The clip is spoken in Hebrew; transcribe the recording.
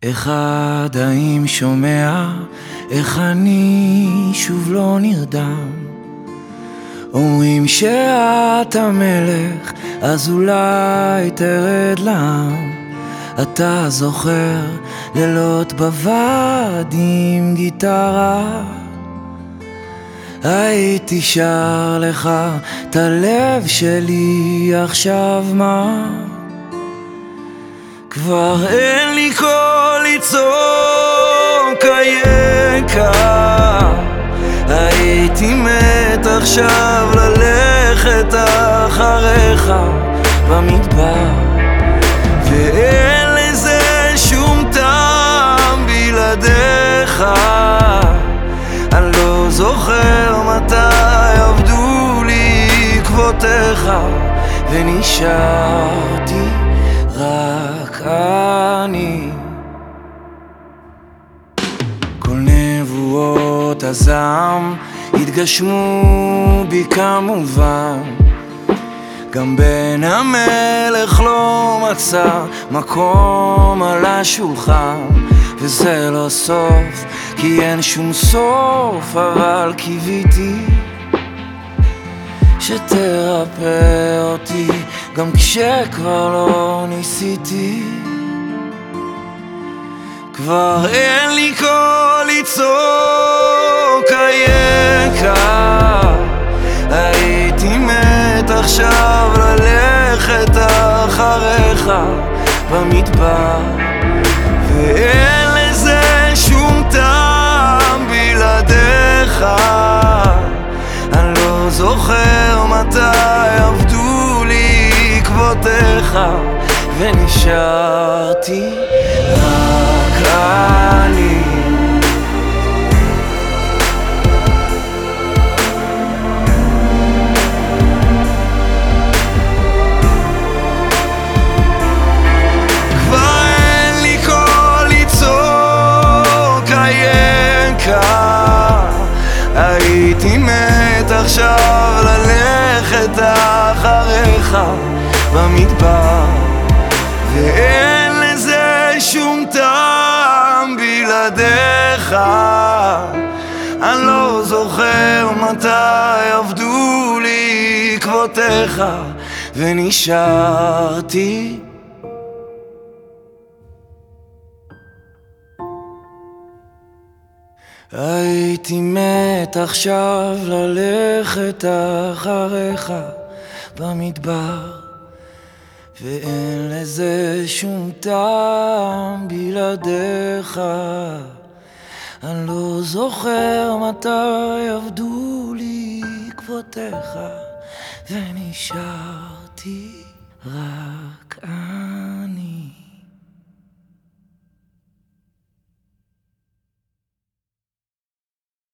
אחד האם שומע איך אני שוב לא נרדם. אומרים שאת המלך, אז אולי תרד לעם. אתה זוכר לילות בוועד עם גיטרה, הייתי שר לך את הלב שלי. עכשיו מה? כבר אין לי קול לצעוק היקר. הייתי מת עכשיו ללכת אחריך במדבר, ואין לזה שום טעם בלעדיך. אני לא זוכר מתי עבדו לי עקבותיך, ונשארתי רק אני. כל נבואות הזעם התגשמו בי כמובן, גם בן המלך לא מצא מקום על השולחן. וזה לא סוף, כי אין שום סוף, אבל קיוויתי שתרפא אותי גם כשכבר לא ניסיתי. כבר אין לי קול לצעוק היקר. הייתי מת עכשיו ללכת אחריך במדבר, ואין לזה שום טעם בלעדיך. אני לא זוכר מתי עבדו לי עקבותיך, ונשארתי רק אני. כבר אין לי קול לצעוק היקר. הייתי מת עכשיו ללכת אחריך במדבר, ואין לזה שום טעם בלעדיך. אני לא זוכר מתי עבדו לי עקבותיך, ונשארתי הייתי מת עכשיו ללכת אחריך במדבר, ואין לזה שום טעם בלעדיך. אני לא זוכר מתי עבדו לי עקבותיך, ונשארתי רק אני.